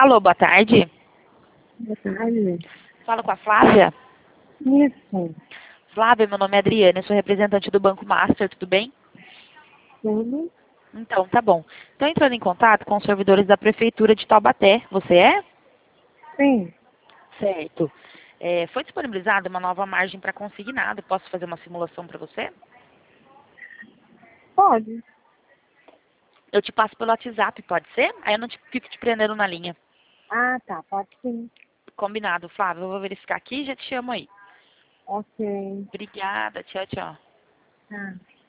Alô, boa tarde. Boa tarde. Falo com a Flávia. Isso. Flávia, meu nome é Adriana, eu sou representante do Banco Master, tudo bem? Tudo? Então, tá bom. Estou entrando em contato com os servidores da Prefeitura de Taubaté. Você é? Sim. Certo. Foi disponibilizada uma nova margem para consignado. Posso fazer uma simulação para você? Pode. Eu te passo pelo WhatsApp, pode ser? Aí eu não fico te prendendo na linha. Ah, tá. Pode sim. Combinado, Flávia. Eu vou verificar aqui e já te chamo aí. Ok. Obrigada. Tchau, tchau. Tá.